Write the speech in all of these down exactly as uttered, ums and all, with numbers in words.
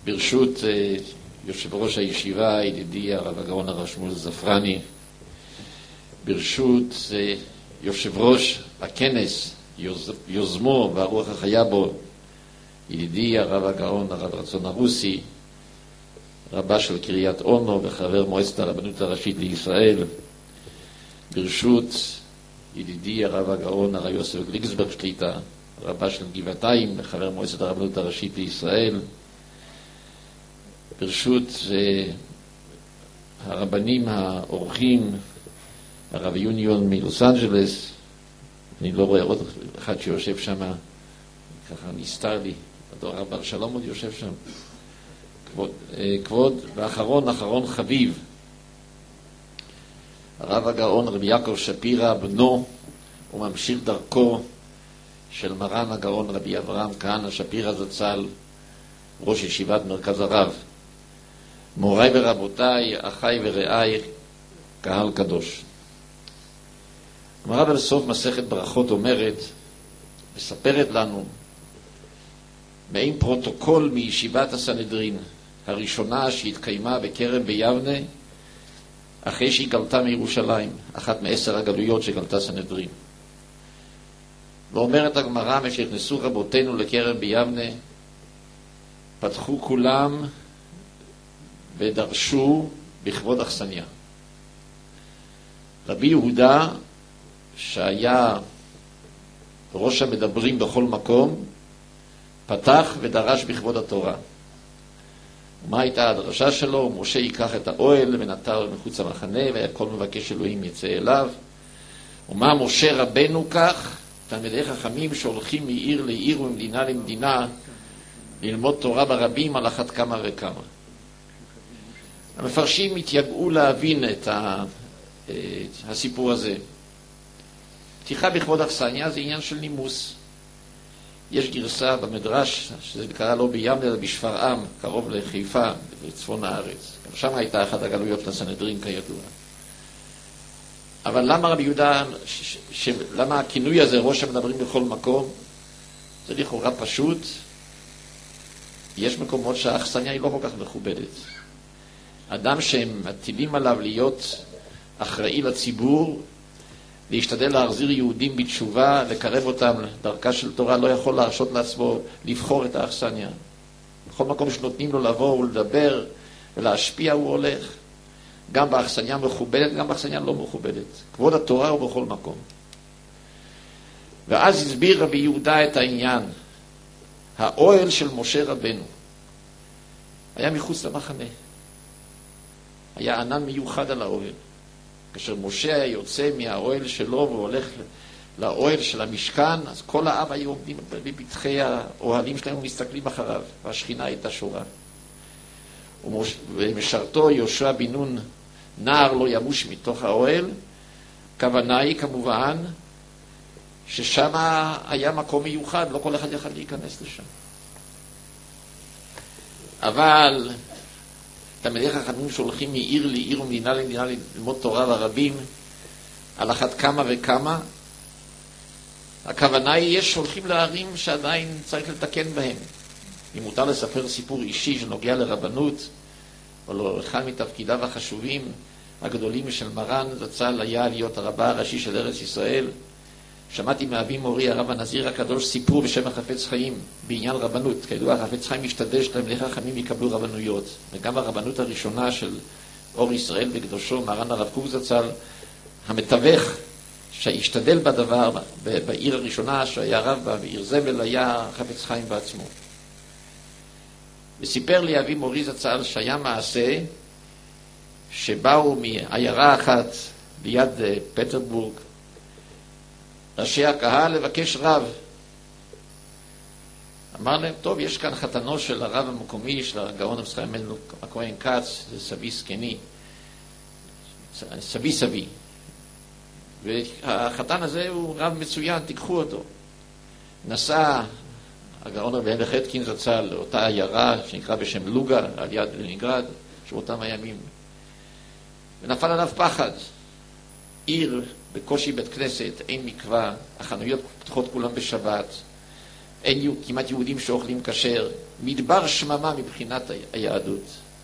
ברשות יושב ראש הישיבה, ידידי הרב הגאון הרב שמואל זפרני, ברשות יושב ראש הכנס, יוז, יוזמו והרוח החיה בו, ידידי הרב הגאון הרב רצון הרוסי, רבה של קריית אונו וחבר מועצת הרבנות הראשית לישראל, ברשות ידידי הרב הגאון הרב יוסף גליקסברג שליטה, רבה של גבעתיים וחבר מועצת הרבנות הראשית לישראל, ברשות הרבנים האורחים, הרב יוניון מלוס אנג'לס, אני לא רואה עוד אחד שיושב שם, ככה נסתר לי, הרב בר שלום עוד יושב שם, כבוד, כבוד, ואחרון, אחרון חביב, הרב הגאון רבי יעקב שפירא, בנו וממשיך דרכו של מרן הגאון רבי אברהם כהנא שפירא זצ"ל, ראש ישיבת מרכז הרב. מוריי ורבותיי, אחיי ורעיי, קהל קדוש. הגמרא בסוף מסכת ברכות אומרת, מספרת לנו, מעין פרוטוקול מישיבת הסנהדרין, הראשונה שהתקיימה בכרם ביבנה, אחרי שהיא גלתה מירושלים, אחת מעשר הגלויות שגלתה סנהדרין. ואומרת הגמרא, משנכנסו רבותינו לכרם ביבנה, פתחו כולם ודרשו בכבוד אכסניה. רבי יהודה, שהיה ראש המדברים בכל מקום, פתח ודרש בכבוד התורה. ומה הייתה הדרשה שלו? משה ייקח את האוהל ונטר מחוץ המחנה, וכל מבקש אלוהים יצא אליו. ומה משה רבנו כך? תלמידי חכמים שהולכים מעיר לעיר וממדינה למדינה ללמוד תורה ברבים על אחת כמה וכמה. המפרשים התייגעו להבין את הסיפור הזה. פתיחה בכבוד אכסניה זה עניין של נימוס. יש גרסה במדרש, שזה קרה לא ביבנה אלא בשפרעם, קרוב לחיפה, בצפון הארץ. גם שם הייתה אחת הגלויות לסנהדרין כידוע. אבל למה רבי יהודה, ש, ש, למה הכינוי הזה, ראש המדברים בכל מקום? זה לכאורה פשוט. יש מקומות שהאכסניה היא לא כל כך מכובדת. אדם שהם מטילים עליו להיות אחראי לציבור, להשתדל להחזיר יהודים בתשובה, לקרב אותם לדרכה של תורה, לא יכול להרשות לעצמו לבחור את האכסניה. בכל מקום שנותנים לו לבוא ולדבר ולהשפיע הוא הולך. גם באכסניה מכובדת, גם באכסניה לא מכובדת. כבוד התורה הוא בכל מקום. ואז הסביר רבי יהודה את העניין. האוהל של משה רבנו היה מחוץ למחנה. היה ענן מיוחד על האוהל. כאשר משה היה יוצא מהאוהל שלו והולך לאוהל של המשכן, אז כל העם היו עומדים בפתחי האוהלים שלהם ומסתכלים אחריו, והשכינה הייתה שורה. ומשרתו יהושע בן נון, נער לא ימוש מתוך האוהל, כוונה היא כמובן ששם היה מקום מיוחד, לא כל אחד יכל להיכנס לשם. אבל תלמידי חכמים שהולכים מעיר לעיר ומדינה למדינה ללמוד תורה ורבים, על אחת כמה וכמה, הכוונה היא יש שהולכים לערים שעדיין צריך לתקן בהם. אם מותר לספר סיפור אישי שנוגע לרבנות, או לא אחד מתפקידיו החשובים הגדולים של מרן זצ"ל היה להיות הרבה הראשי של ארץ ישראל. שמעתי מאבי מורי הרב הנזיר הקדוש סיפור בשם החפץ חיים בעניין רבנות. כידוע החפץ חיים משתדל שתלמידי חכמים יקבלו רבנויות, וגם הרבנות הראשונה של אור ישראל בקדושו מרן הרב קוק זצ"ל, המתווך שהשתדל בדבר בעיר הראשונה שהיה רב בה, בעיר זבל, היה חפץ חיים בעצמו. וסיפר לי אבי מורי זצ"ל שהיה מעשה שבאו מעיירה אחת ליד פטרבורג ראשי הקהל לבקש רב. אמר להם, טוב, יש כאן חתנו של הרב המקומי, של הגאון המסחר מלנו הכהן כץ, זה סבי סקני, סבי סבי. והחתן הזה הוא רב מצוין, תיקחו אותו. נסע הגאון רבי הלך חתקין זצ"ל לאותה עיירה שנקרא בשם לוגה, על יד לנינגרד, שבאותם הימים. ונפל עליו פחד. עיר, בקושי בית כנסת, אין מקווה, החנויות פתוחות כולם בשבת, אין כמעט יהודים שאוכלים כשר, מדבר שממה מבחינת היהדות.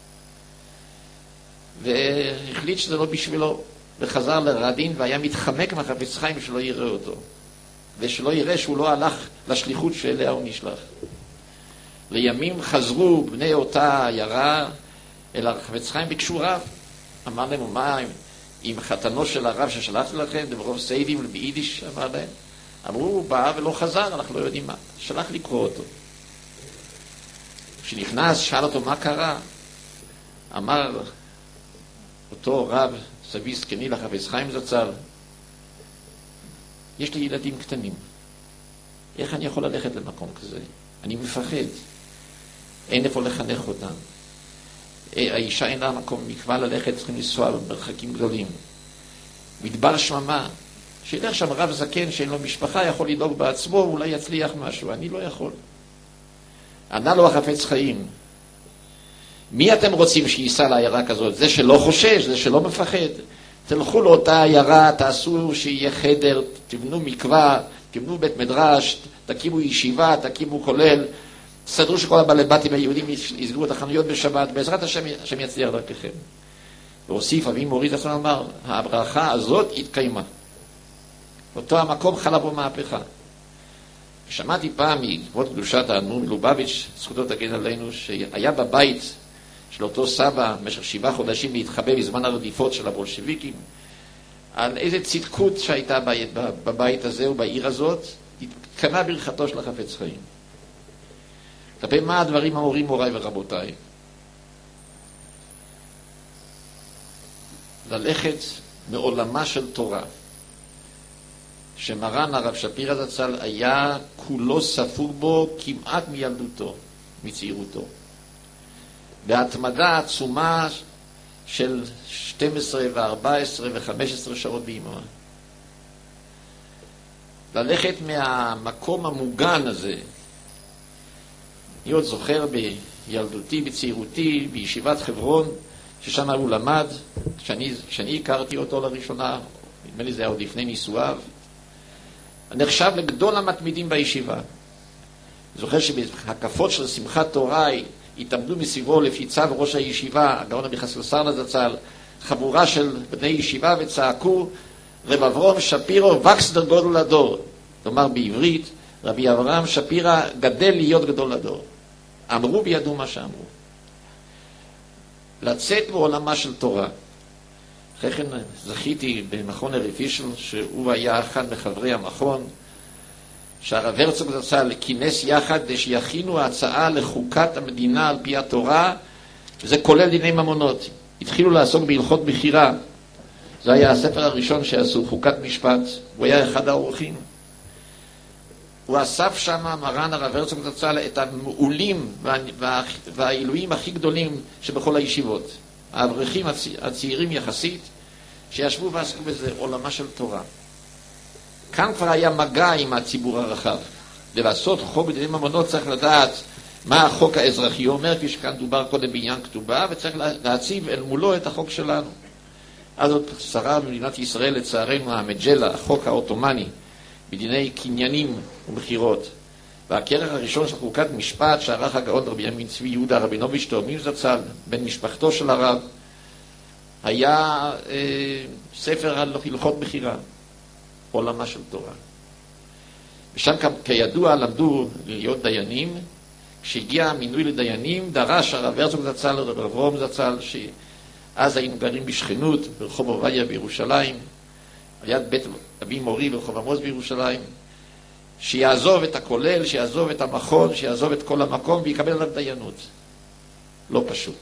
והחליט שזה לא בשבילו, וחזר לרדין והיה מתחמק מהחפץ חיים שלא יראה אותו, ושלא יראה שהוא לא הלך לשליחות שאליה הוא נשלח. לימים חזרו בני אותה עיירה אל החפץ חיים, ביקשו רב. אמר להם, מה עם חתנו של הרב ששלחתי לכם, דברוב סיידים ביידיש, אמר להם. אמרו, הוא בא ולא חזר, אנחנו לא יודעים מה. שלח לקרוא אותו. כשנכנס, שאל אותו מה קרה. אמר אותו רב סבי זקני לחפץ חיים זצ"ל, יש לי ילדים קטנים. איך אני יכול ללכת למקום כזה? אני מפחד. אין איפה לחנך אותם. האישה אינה מקום מקווה ללכת, צריכים לנסוע במרחקים גדולים. מדבר שממה, שילך שם רב זקן שאין לו משפחה, יכול לדאוג בעצמו, אולי יצליח משהו. אני לא יכול. ענה לו החפץ חיים, מי אתם רוצים שייסע לעיירה כזאת? זה שלא חושש, זה שלא מפחד. תלכו לאותה עיירה, תעשו שיהיה חדר, תבנו מקווה, תבנו בית מדרש, תקימו ישיבה, תקימו כולל, תסדרו שכל הבעלי בתים היהודים יסגרו את החנויות בשבת, בעזרת השם, השם יצליח דרככם. והוסיף אבי מורי זצ"ל אמר, הברכה הזאת התקיימה. אותו המקום חלה בו מהפכה. שמעתי פעם מכבוד קדושת האדמו"ר מלובביץ', זכותו תגן עלינו, שהיה בבית של אותו סבא במשך שבעה חודשים להתחבא בזמן הרדיפות של הבולשביקים, על איזה צדקות שהייתה בבית הזה ובעיר הזאת, התקנה ברכתו של החפץ חיים. כלפי מה הדברים המורים מוריי ורבותיי? ללכת מעולמה של תורה, שמרן הרב שפירא זצ"ל היה כולו ספור בו כמעט מילדותו, מצעירותו. בהתמדה עצומה של שתים עשרה וארבע עשרה וחמש עשרה שעות ביממה. ללכת מהמקום המוגן הזה, אני עוד זוכר בילדותי, בצעירותי, בישיבת חברון, ששם הוא למד, כשאני, כשאני הכרתי אותו לראשונה, נדמה לי זה היה עוד לפני נישואיו, נחשב לגדול המתמידים בישיבה. אני זוכר שבהקפות של שמחת תורה התעמדו מסביבו לפי צו ראש הישיבה, הגאון אביחסר זצ"ל, חבורה של בני ישיבה וצעקו, רב אברהם שפירא וקסדר גודל לדור. כלומר בעברית, רבי אברהם שפירא גדל להיות גדול לדור. אמרו בידעו מה שאמרו. לצאת בעולמה של תורה. אחרי כן זכיתי במכון הרב פישל, שהוא היה אחד מחברי המכון, שהרב הרצוג זצ"ל כינס יחד שיכינו הצעה לחוקת המדינה על פי התורה, וזה כולל דיני ממונות. התחילו לעסוק בהלכות בחירה. זה היה הספר הראשון שעשו, חוקת משפט. הוא היה אחד האורחים. הוא אסף שם, מרן הרב הרצוג זצ"ל, את המעולים והעילויים הכי גדולים שבכל הישיבות. האברכים הצעירים יחסית, שישבו ועסקו בזה, עולמה של תורה. כאן כבר היה מגע עם הציבור הרחב. לעשות חוק בדיני ממונות צריך לדעת מה החוק האזרחי אומר, כפי שכאן דובר קודם בעניין כתובה, וצריך להציב אל מולו את החוק שלנו. אז עוד שרה במדינת ישראל, לצערנו, המג'לה, החוק האוטומני, בדיני קניינים ומחירות. והכרך הראשון של חוקת משפט שערך הגאון רבי ימין צבי יהודה רבינוביץ' תאומים זצ"ל, בן משפחתו של הרב, היה אה, ספר על הלכות בחירה, עולמה של תורה. ושם כידוע למדו להיות דיינים. כשהגיע המינוי לדיינים, דרש הרב הרצוג זצ"ל ורב אברהם זצ"ל, שאז היינו גרים בשכנות ברחוב עובדיה בירושלים, על יד בית אבי מורי ברחוב עמוס בירושלים, שיעזוב את הכולל, שיעזוב את המכון, שיעזוב את כל המקום ויקבל עליו דיינות. לא פשוט.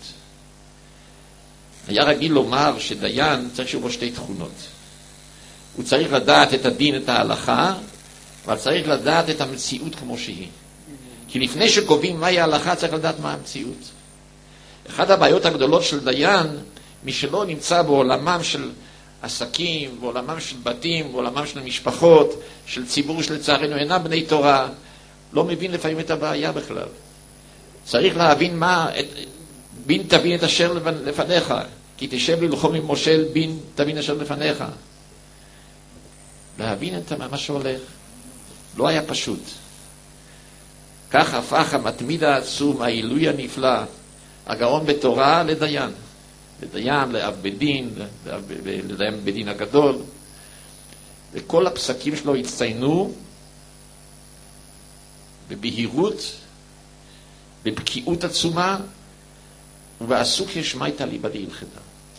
היה רגיל לומר שדיין צריך שיהיו בו שתי תכונות. הוא צריך לדעת את הדין, את ההלכה, אבל צריך לדעת את המציאות כמו שהיא. כי לפני שקובעים מהי ההלכה צריך לדעת מה המציאות. אחת הבעיות הגדולות של דיין, מי שלא נמצא בעולמם של עסקים, בעולמם של בתים, בעולמם של משפחות, של ציבור שלצערנו אינם בני תורה, לא מבין לפעמים את הבעיה בכלל. צריך להבין מה, את, בין תבין את אשר לפניך, כי תשב ללחום עם מושל, בין תבין אשר לפניך. להבין את מה שהולך. לא היה פשוט. כך הפך המתמיד העצום, העילוי הנפלא, הגאון בתורה לדיין. לדיין, לאב בדין, לדיין בדין הגדול. וכל הפסקים שלו הצטיינו בבהירות, בבקיאות עצומה, ובעסוק ישמעיתא ליבא דהלכתא.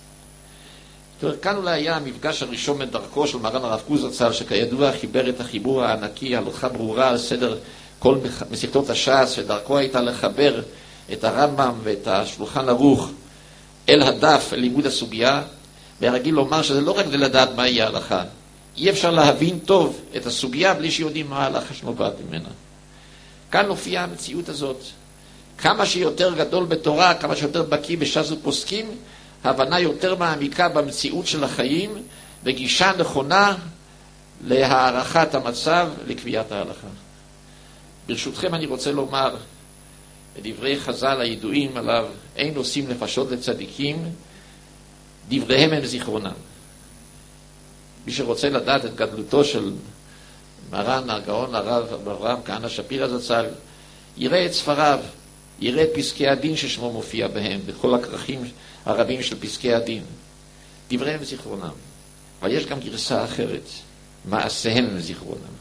כאן אולי היה המפגש הראשון בדרכו של מרן הרב קוק זצ"ל, שכידוע חיבר את החיבור הענקי, הלכה ברורה על סדר כל מסכתות הש"ס, שדרכו הייתה לחבר את הרמב"ם ואת השולחן ערוך אל הדף, אל לימוד הסוגיה, והרגיל לומר שזה לא רק לדעת מהי ההלכה. אי אפשר להבין טוב את הסוגיה בלי שיודעים מה ההלכה שנובעת ממנה. כאן הופיעה המציאות הזאת. כמה שיותר גדול בתורה, כמה שיותר בקיא בש"ס ופוסקים, הבנה יותר מעמיקה במציאות של החיים, וגישה נכונה להערכת המצב, לקביעת ההלכה. ברשותכם אני רוצה לומר, בדברי חז"ל הידועים עליו, אין עושים נפשות לצדיקים, דבריהם הם זיכרונם. מי שרוצה לדעת את גדלותו של מרן הגאון הרב אברהם כהנא שפירא זצ"ל, יראה את ספריו, יראה את פסקי הדין ששמו מופיע בהם, בכל הכרכים הרבים של פסקי הדין. דבריהם זיכרונם. אבל יש גם גרסה אחרת, מעשיהם הם זיכרונם.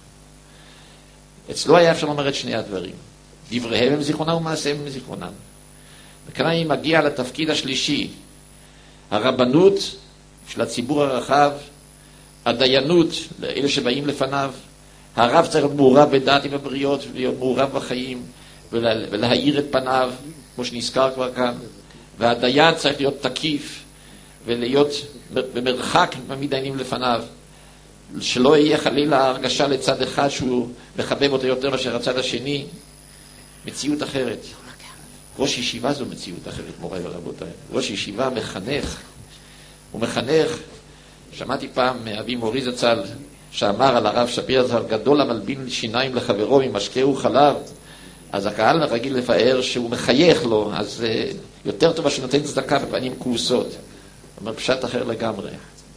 אצלו היה אפשר לומר את שני הדברים. דבריהם הם זיכרונם ומעשיהם הם זיכרונם. וכאן אני מגיע לתפקיד השלישי, הרבנות של הציבור הרחב, הדיינות לאלה שבאים לפניו. הרב צריך להיות מעורב בדעת עם הבריות, להיות מעורב בחיים, ולה, ולהאיר את פניו, כמו שנזכר כבר כאן. והדיין צריך להיות תקיף, ולהיות במרחק מהמתדיינים לפניו, שלא יהיה חלילה הרגשה לצד אחד שהוא מחבב אותו יותר מאשר הצד השני. מציאות אחרת. ראש ישיבה זו מציאות אחרת, מוריי ורבותיי. ראש ישיבה מחנך. הוא מחנך. שמעתי פעם מאבי מורי זצ"ל שאמר על הרב שפירא זצ"ל, גדול המלבין שיניים לחברו ממשקהו חלב. אז הקהל רגיל לפאר שהוא מחייך לו, אז uh, יותר טובה שנותן צדקה בפנים כעוסות. זאת אומרת, פשט אחר לגמרי.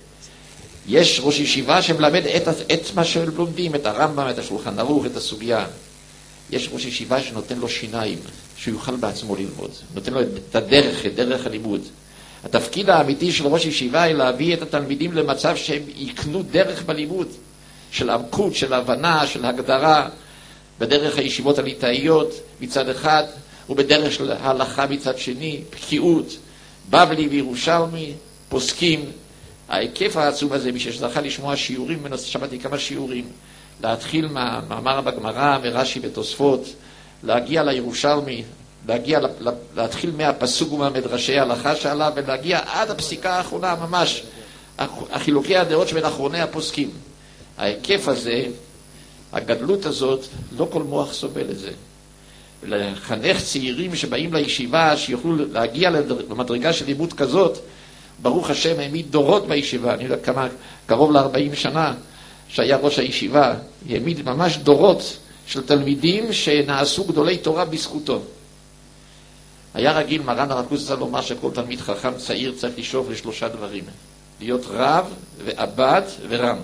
יש ראש ישיבה שמלמד את, את מה שהם לומדים, את הרמב"ם, את השולחן ערוך, את הסוגיה. יש ראש ישיבה שנותן לו שיניים, שהוא יוכל בעצמו ללמוד. נותן לו את הדרך, את דרך הלימוד. התפקיד האמיתי של ראש ישיבה היא להביא את התלמידים למצב שהם יקנו דרך בלימוד, של עמקות, של הבנה, של הגדרה, בדרך הישיבות הליטאיות מצד אחד, ובדרך של ההלכה מצד שני, בקיאות, בבלי וירושלמי, פוסקים. ההיקף העצום הזה, מי שזכה לשמוע שיעורים, שמעתי כמה שיעורים, להתחיל מהמאמר בגמרא, מרש"י בתוספות, להגיע לירושלמי, להגיע, להתחיל מהפסוק ומהמדרשי ההלכה שעליו, ולהגיע עד הפסיקה האחרונה, ממש, החילוקי הדעות שבין אחרוני הפוסקים. ההיקף הזה, הגדלות הזאת, לא כל מוח סובל את זה. לחנך צעירים שבאים לישיבה, שיוכלו להגיע למדרגה של לימוד כזאת, ברוך השם, העמיד דורות בישיבה, אני יודע כמה, קרוב ל-ארבעים שנה, שהיה ראש הישיבה, העמיד ממש דורות של תלמידים שנעשו גדולי תורה בזכותו. היה רגיל מרן הרב קוק זצ"ל לומר שכל תלמיד חכם צעיר צריך לשאוף לשלושה דברים, להיות רב ועבד ורם.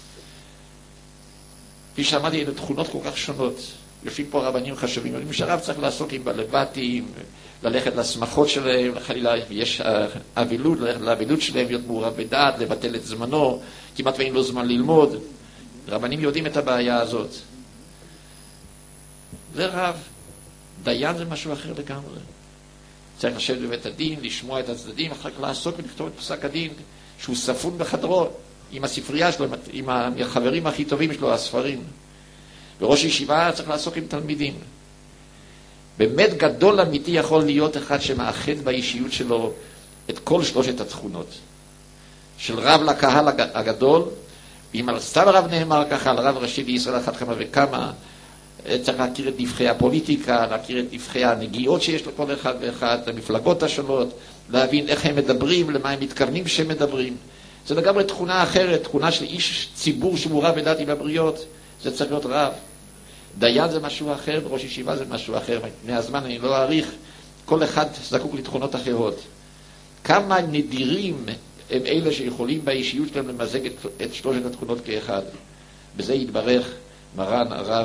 כפי שאמרתי, אלה תכונות כל כך שונות. יושבים פה רבנים חשובים, אבל מי שהרב צריך לעסוק עם בלבטים, ללכת לשמחות שלהם, חלילה יש אבילות, ללכת לאבילות שלהם, להיות מעורב בדעת, לבטל את זמנו, כמעט ואין לו זמן ללמוד. רבנים יודעים את הבעיה הזאת. זה רב. דיין זה משהו אחר לגמרי. צריך לשבת בבית הדין, לשמוע את הצדדים, אחר כך לעסוק ולכתוב את פסק הדין, שהוא ספון בחדרו, עם הספרייה שלו, עם החברים הכי טובים שלו, הספרים. וראש ישיבה צריך לעסוק עם תלמידים. באמת גדול אמיתי יכול להיות אחד שמאחד באישיות שלו את כל שלושת התכונות. של רב לקהל הגדול, ואם על סתם רב נאמר ככה, על רב ראשי בישראל אחת כמה וכמה, צריך להכיר את נבחי הפוליטיקה, להכיר את נבחי הנגיעות שיש לכל אחד ואחד, המפלגות השונות, להבין איך הם מדברים, למה הם מתכוונים שהם מדברים. זה לגמרי תכונה אחרת, תכונה של איש ציבור שמעורב בדעת עם הבריות, זה צריך להיות רב. דיין זה משהו אחר, ראש ישיבה זה משהו אחר. מהזמן אני לא אעריך, כל אחד זקוק לתכונות אחרות. כמה נדירים הם אלה שיכולים באישיות שלהם למזג את, את שלושת התכונות כאחד. בזה יתברך מרן הרב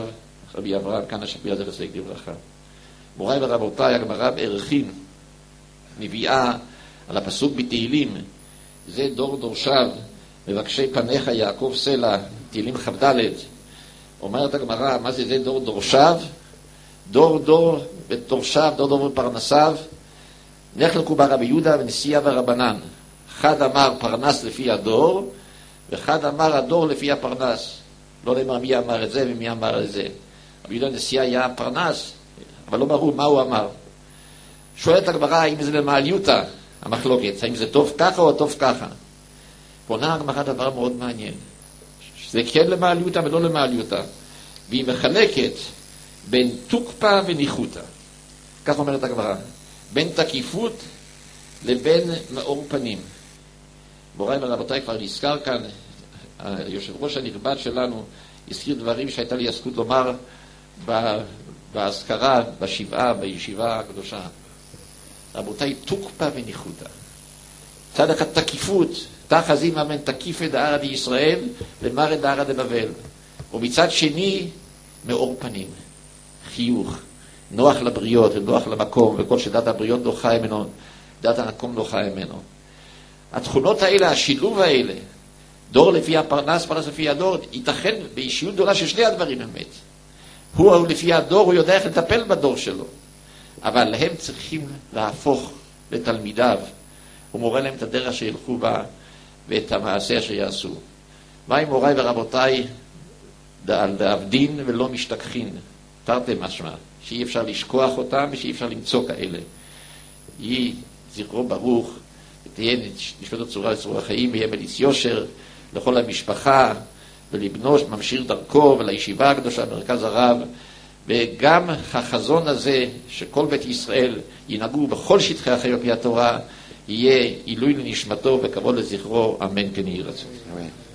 רבי אברהם כהנא שפירא זכר צדיק לברכה. מוריי ורבותיי, הגמרא בערכין מביאה על הפסוק בתהילים, זה דור דורשיו, מבקשי פניך יעקב סלע, תהילים כ"ד. אומרת הגמרא, מה זה זה דור דורשיו? דור דור ודורשיו, דור דור ופרנסיו. נחלקו בה רבי יהודה ונשיאה ורבנן. אחד אמר פרנס לפי הדור, ואחד אמר הדור לפי הפרנס. לא נאמר מי אמר את זה ומי אמר את זה. רבי יהודה נשיאה היה פרנס, אבל לא ברור מה הוא אמר. שואלת הגמרא, האם זה למעליותא המחלוקת, האם זה טוב ככה או טוב ככה? פונה הגמרא דבר מאוד מעניין. זה כן למעליותא ולא למעליותא. והיא מחלקת בין תוקפא וניחותא. כך אומרת הגמרא. בין תקיפות לבין מאור פנים. מוריי ורבותיי, כבר נזכר כאן, היושב ראש הנכבד שלנו הזכיר דברים שהייתה לי הזכות לומר בהזכרה, בשבעה, בישיבה הקדושה. רבותיי, תוקפא וניחותא. צד אחד תקיפות, תחזים אמן תקיפא דערא דישראל למרא דערא דבבל. ומצד שני, מאור פנים, חיוך, נוח לבריות, נוח למקום, וכל שדת הבריות נוחה ממנו, דת המקום נוחה ממנו. התכונות האלה, השילוב האלה, דור לפי הפרנס, פרנס לפי הדור, ייתכן באישיות גדולה ששני הדברים אמת. הוא, הוא לפי הדור, הוא יודע איך לטפל בדור שלו. אבל הם צריכים להפוך לתלמידיו. הוא מורה להם את הדרך שילכו בה ואת המעשה שיעשו. מה עם מוריי ורבותיי, להבדין ולא משתכחין, תרתי משמע, שאי אפשר לשכוח אותם ושאי אפשר למצוא כאלה. יהי זכרו ברוך, ותהיה נשמתו צורה לצרור החיים, ויהיה מליץ יושר לכל המשפחה ולבנו ממשיר דרכו ולישיבה הקדושה במרכז הרב, וגם החזון הזה שכל בית ישראל ינהגו בכל שטחי החיים על פי התורה, יהיה עילוי לנשמתו וכבוד לזכרו, אמן כן יהי רצון.